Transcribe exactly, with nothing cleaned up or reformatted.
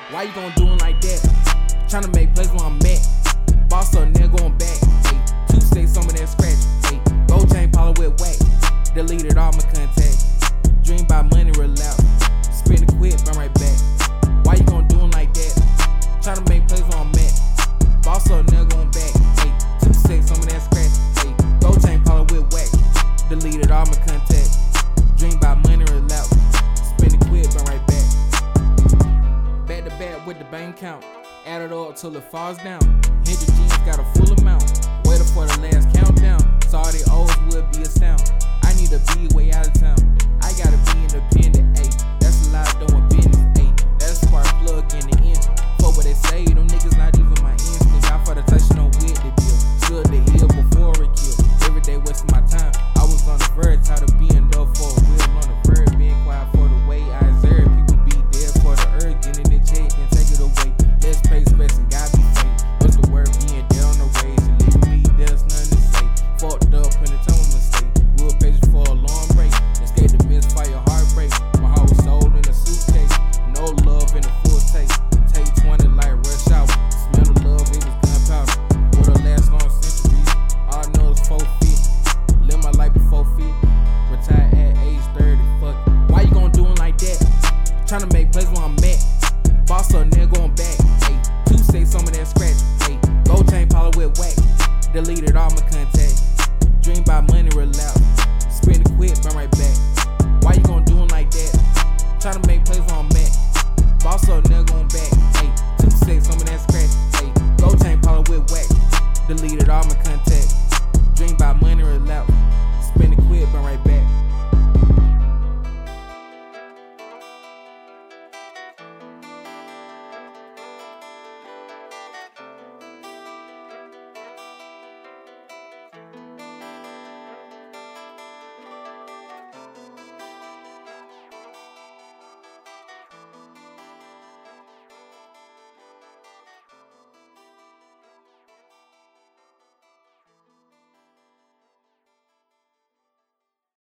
Why you gon' do it like that? Tryna make plays where I'm at. Boss up, nigga going back. Ay, two sticks, some of that scratch. Ay, gold chain poly with whack. Deleted all my contacts. Dream by money, relapse. Spin it quick, burn right back. Why you gon' do it like that? Tryna make plays where I'm at. Boss up, nigga going back. Ay, two sticks, some of that scratch. Ay, gold chain poly with whack. Deleted all my contacts. Dream by money, relapse. Spin it quick, burn right back. Back to back with the bank count. Add it up till it falls down. Hendrick jeans got a full amount. Waiting for the last countdown. Saw the O's would be a sound. I need to be way out of town. I gotta be independent, ayy. That's a lot doing business, ayy. That's a spark plug in the engine. Fuck what they say, them niggas not even my instinct. Got for the touching on with the deal. Stood the hill before it killed. Every day wasting my time. I was on the verge, tired of being low for a wheel on the verge. Being quiet for the way I observe. People be dead for the earth. Getting the check, then take it away. Let's pay space and God be paid. What's the word being dead on the raise? And leaving me, there's nothing to say. Fucked up in the time of mistake. We were patient for a long break. Escape the misfire, heartbreak. My heart was sold in a suitcase. No love in a full taste. Take twenty like rush hour. Smell the love, it was gunpowder. What'll last long centuries? All I know is four feet. Live my life before fit. Retire at age thirty. Fuck it. Why you gon' do it like that? Tryna make plays where I'm at. Boss up, nigga going back. Ay, two sticks, some of that scratch. Ay, gold chain poly with whack. Deleted